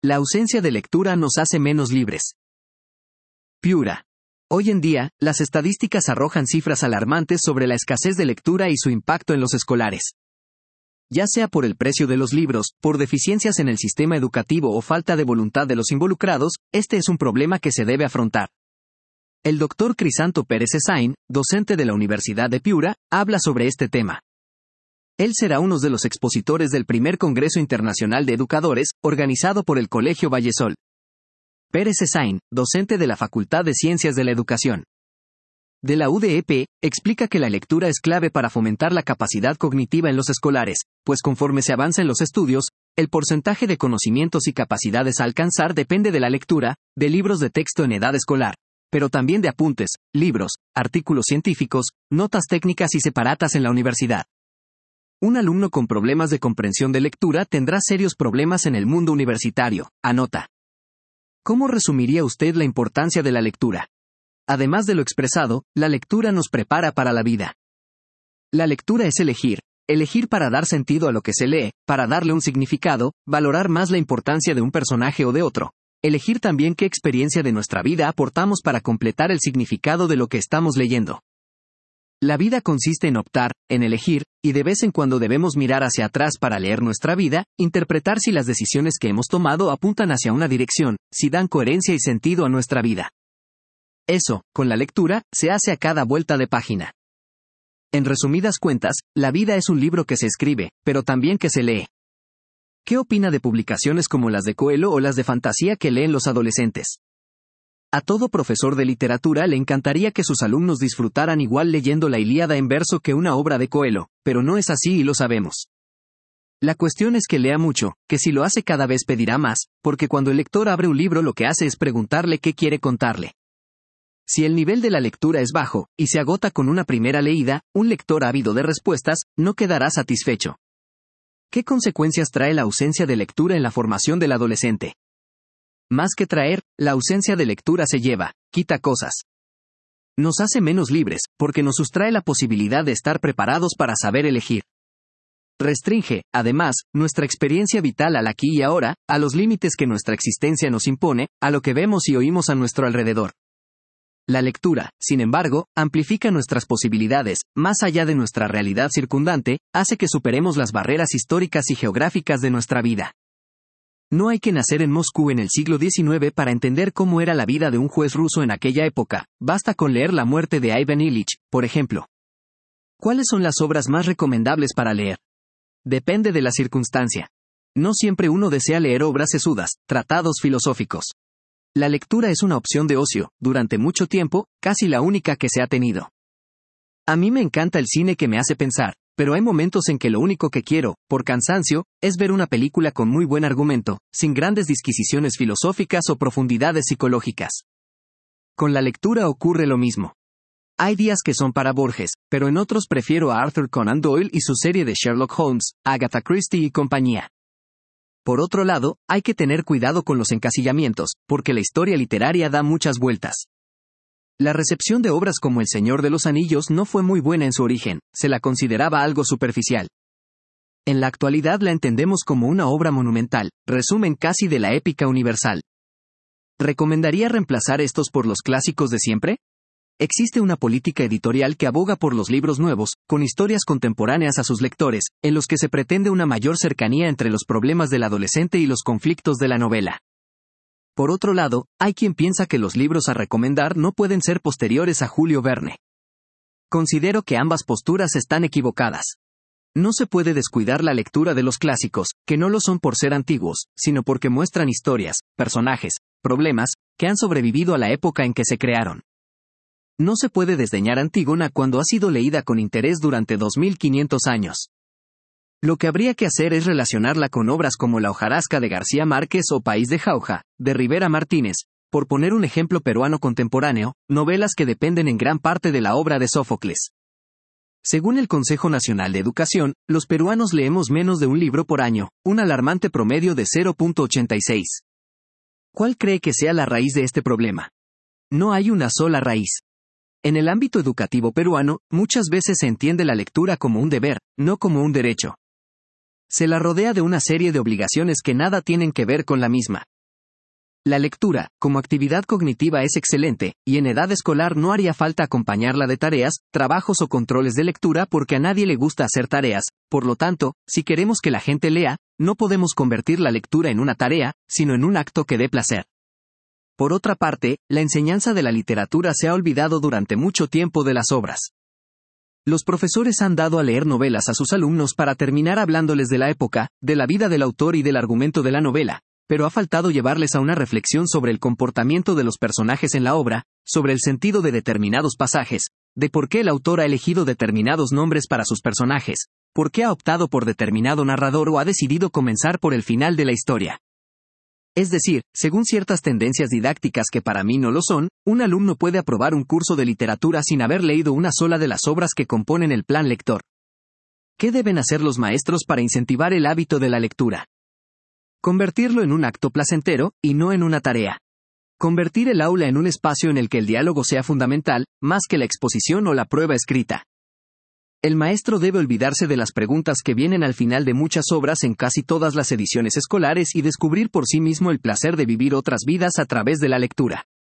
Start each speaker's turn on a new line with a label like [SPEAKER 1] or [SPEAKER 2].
[SPEAKER 1] La ausencia de lectura nos hace menos libres. Piura. Hoy en día, las estadísticas arrojan cifras alarmantes sobre la escasez de lectura y su impacto en los escolares. Ya sea por el precio de los libros, por deficiencias en el sistema educativo o falta de voluntad de los involucrados, este es un problema que se debe afrontar. El Dr. Crisanto Pérez Esain, docente de la Universidad de Piura, habla sobre este tema. Él será uno de los expositores del primer Congreso Internacional de Educadores, organizado por el Colegio Vallesol. Pérez Esain, docente de la Facultad de Ciencias de la Educación de la UDEP, explica que la lectura es clave para fomentar la capacidad cognitiva en los escolares, pues conforme se avanza en los estudios, el porcentaje de conocimientos y capacidades a alcanzar depende de la lectura, de libros de texto en edad escolar, pero también de apuntes, libros, artículos científicos, notas técnicas y separatas en la universidad. Un alumno con problemas de comprensión de lectura tendrá serios problemas en el mundo universitario, anota. ¿Cómo resumiría usted la importancia de la lectura? Además de lo expresado, la lectura nos prepara para la vida. La lectura es elegir para dar sentido a lo que se lee, para darle un significado, valorar más la importancia de un personaje o de otro. Elegir también qué experiencia de nuestra vida aportamos para completar el significado de lo que estamos leyendo. La vida consiste en optar, en elegir, y de vez en cuando debemos mirar hacia atrás para leer nuestra vida, interpretar si las decisiones que hemos tomado apuntan hacia una dirección, si dan coherencia y sentido a nuestra vida. Eso, con la lectura, se hace a cada vuelta de página. En resumidas cuentas, la vida es un libro que se escribe, pero también que se lee. ¿Qué opina de publicaciones como las de Coelho o las de fantasía que leen los adolescentes? A todo profesor de literatura le encantaría que sus alumnos disfrutaran igual leyendo la Ilíada en verso que una obra de Coelho, pero no es así y lo sabemos. La cuestión es que lea mucho, que si lo hace cada vez pedirá más, porque cuando el lector abre un libro lo que hace es preguntarle qué quiere contarle. Si el nivel de la lectura es bajo, y se agota con una primera leída, un lector ávido de respuestas, no quedará satisfecho. ¿Qué consecuencias trae la ausencia de lectura en la formación del adolescente? Más que traer, la ausencia de lectura se lleva, quita cosas. Nos hace menos libres, porque nos sustrae la posibilidad de estar preparados para saber elegir. Restringe, además, nuestra experiencia vital al aquí y ahora, a los límites que nuestra existencia nos impone, a lo que vemos y oímos a nuestro alrededor. La lectura, sin embargo, amplifica nuestras posibilidades, más allá de nuestra realidad circundante, hace que superemos las barreras históricas y geográficas de nuestra vida. No hay que nacer en Moscú en el siglo XIX para entender cómo era la vida de un juez ruso en aquella época, basta con leer La muerte de Ivan Illich, por ejemplo. ¿Cuáles son las obras más recomendables para leer? Depende de la circunstancia. No siempre uno desea leer obras sesudas, tratados filosóficos. La lectura es una opción de ocio, durante mucho tiempo, casi la única que se ha tenido. A mí me encanta el cine que me hace pensar, pero hay momentos en que lo único que quiero, por cansancio, es ver una película con muy buen argumento, sin grandes disquisiciones filosóficas o profundidades psicológicas. Con la lectura ocurre lo mismo. Hay días que son para Borges, pero en otros prefiero a Arthur Conan Doyle y su serie de Sherlock Holmes, Agatha Christie y compañía. Por otro lado, hay que tener cuidado con los encasillamientos, porque la historia literaria da muchas vueltas. La recepción de obras como El Señor de los Anillos no fue muy buena en su origen, se la consideraba algo superficial. En la actualidad la entendemos como una obra monumental, resumen casi de la épica universal. ¿Recomendaría reemplazar estos por los clásicos de siempre? Existe una política editorial que aboga por los libros nuevos, con historias contemporáneas a sus lectores, en los que se pretende una mayor cercanía entre los problemas del adolescente y los conflictos de la novela. Por otro lado, hay quien piensa que los libros a recomendar no pueden ser posteriores a Julio Verne. Considero que ambas posturas están equivocadas. No se puede descuidar la lectura de los clásicos, que no lo son por ser antiguos, sino porque muestran historias, personajes, problemas, que han sobrevivido a la época en que se crearon. No se puede desdeñar Antígona cuando ha sido leída con interés durante 2500 años. Lo que habría que hacer es relacionarla con obras como La hojarasca de García Márquez o País de Jauja, de Rivera Martínez, por poner un ejemplo peruano contemporáneo, novelas que dependen en gran parte de la obra de Sófocles. Según el Consejo Nacional de Educación, los peruanos leemos menos de un libro por año, un alarmante promedio de 0.86. ¿Cuál cree que sea la raíz de este problema? No hay una sola raíz. En el ámbito educativo peruano, muchas veces se entiende la lectura como un deber, no como un derecho. Se la rodea de una serie de obligaciones que nada tienen que ver con la misma. La lectura, como actividad cognitiva, es excelente, y en edad escolar no haría falta acompañarla de tareas, trabajos o controles de lectura porque a nadie le gusta hacer tareas. Por lo tanto, si queremos que la gente lea, no podemos convertir la lectura en una tarea, sino en un acto que dé placer. Por otra parte, la enseñanza de la literatura se ha olvidado durante mucho tiempo de las obras. Los profesores han dado a leer novelas a sus alumnos para terminar hablándoles de la época, de la vida del autor y del argumento de la novela, pero ha faltado llevarles a una reflexión sobre el comportamiento de los personajes en la obra, sobre el sentido de determinados pasajes, de por qué el autor ha elegido determinados nombres para sus personajes, por qué ha optado por determinado narrador o ha decidido comenzar por el final de la historia. Es decir, según ciertas tendencias didácticas que para mí no lo son, un alumno puede aprobar un curso de literatura sin haber leído una sola de las obras que componen el plan lector. ¿Qué deben hacer los maestros para incentivar el hábito de la lectura? Convertirlo en un acto placentero, y no en una tarea. Convertir el aula en un espacio en el que el diálogo sea fundamental, más que la exposición o la prueba escrita. El maestro debe olvidarse de las preguntas que vienen al final de muchas obras en casi todas las ediciones escolares y descubrir por sí mismo el placer de vivir otras vidas a través de la lectura.